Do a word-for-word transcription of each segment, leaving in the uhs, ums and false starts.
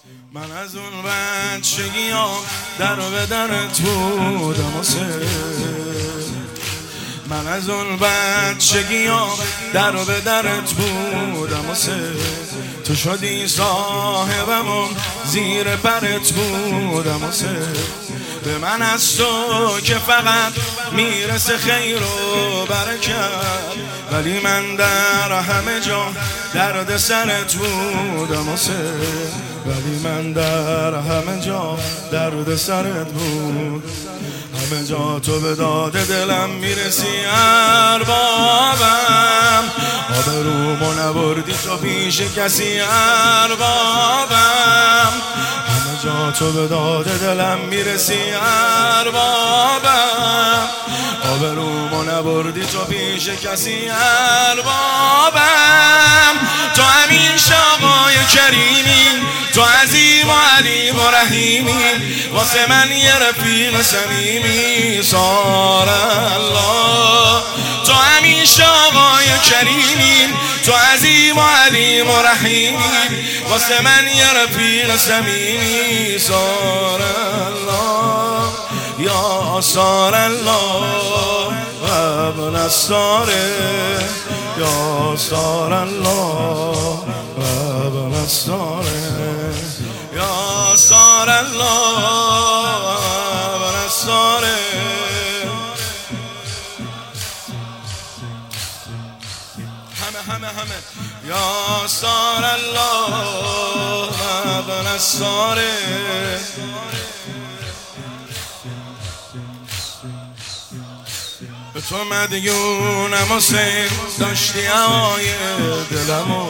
من از اون بچگیام در به درت بودم و من از اون بچگیام در به درت بودم و تو شدی صاحبمون زیر پرت بودم و به من از تو که فقط میرسه خیر و برکت، ولی من در همه جا درد سرت بودم و ولی من در همه جا درد سرت بود. همه جا تو به داد دلم میرسی اربابم، آبرومو نبردی تو پیش کسی اربابم. همه جا تو به داد دلم میرسی اربابم، آبرومو نبردی تو پیش کسی اربابم. تو همیشه آقای کریمی، تو عظیم و علیم و رحیمی، واسه من یه رفیق صمیمی سار الله. تو همیشه آقای کریمی، تو عظیم و علیم و رحیمی، واسه من یه رفیق صمیمی سار الله. یا سار الله و ابن الساره، یا سار الله و ابن الساره، یا سار الله و ابن الساره. همه همه همه یا سار الله و ابن الساره. به تو مدیونم حسین، داشتی هوای دلمو.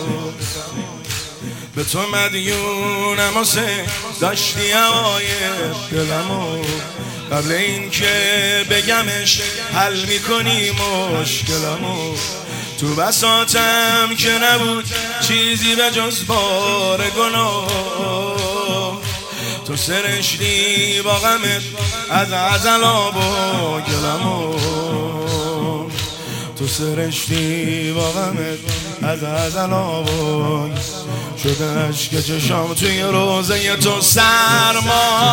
به تو مدیونم حسین، داشتی هوای دلمو. قبل این که بگمش حل میکنی مشکلمو. تو بساطم که نبود چیزی به جز بار گناه، تو سرشتی با غمت از عضلاب و گلمو. تو سرشتی با غمت از عضلاب و شده عشق چشام توی روزه تو سرمایم.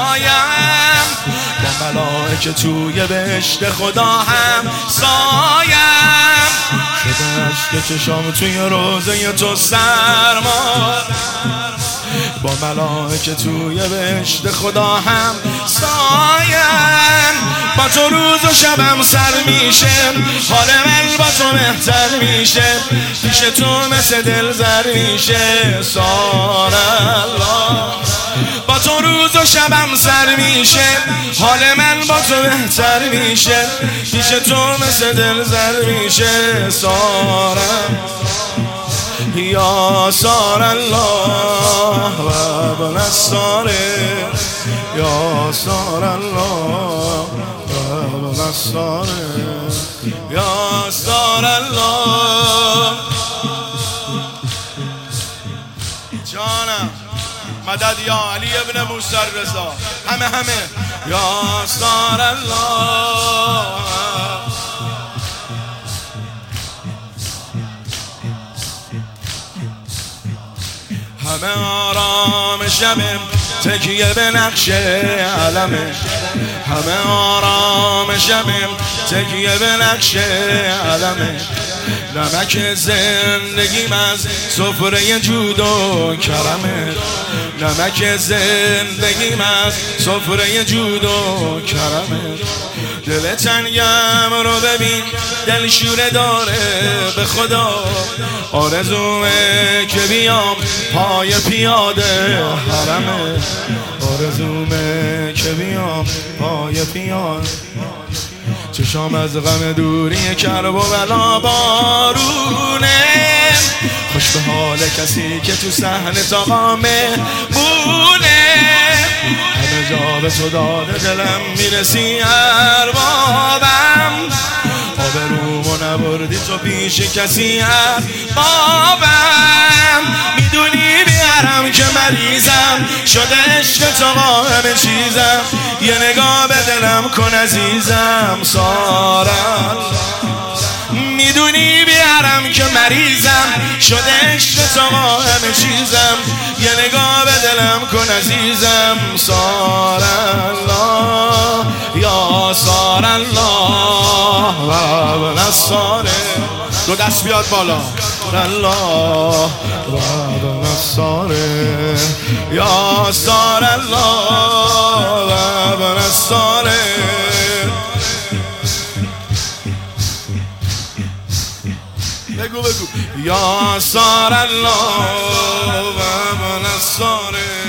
با ملائکه توی بهشت خدا هم سایم. شده عشق چشام توی روزه تو سرمایم. با ملائکه توی بهشت خدا هم سایم. با تو روز و شبم سر میشه، حال من با تو بهتر میشه، پیش تو مثل دل زر میشه سار الله. با تو روز و شبم سر میشه، حال من با تو بهتر میشه، پیش تو مثل دل زر میشه سارم. یا سار الله و ابن الساره، یا سار الله و ابن الساره، یا سار الله. جانم مدد یا علی ابن موسی رضا. همه همه یا سار الله. همه آرام شبم تکیه به نقش علمه. همه آرام شبم تکیه به نقش علمه. نمک زندگیم از سفره جود و کرمه. نمک زندگیم از سفره جود و کرمه. دل تنگم رو ببین دل شوره داره به خدا. آرزومه که بیام پای پیاده حرمه. آرزومه که بیام پای پیاده. چشام از غم دوری کرب و بلا بارونه. خوش به حال کسی که تو صحنه تاقامه بونه. همه جا به تو داده دلم میرسی اربابم. آبرومو نبردی تو پیش کسی اربابم. میدونی بیارم که مریضم، شده عشق تو قائم چیزم. یه نگاه به دلم کن عزیزم سار الله. میدونی بیارم که مریضم، شده عشق تو قائم چیزم. یه نگاه به دلم کن عزیزم سار الله یا سار الله و ابن الساره دو دست بیاد بالا الله و ابن الساره یا سار الله و ابن الساره بگو بگو یا سار الله و ابن الساره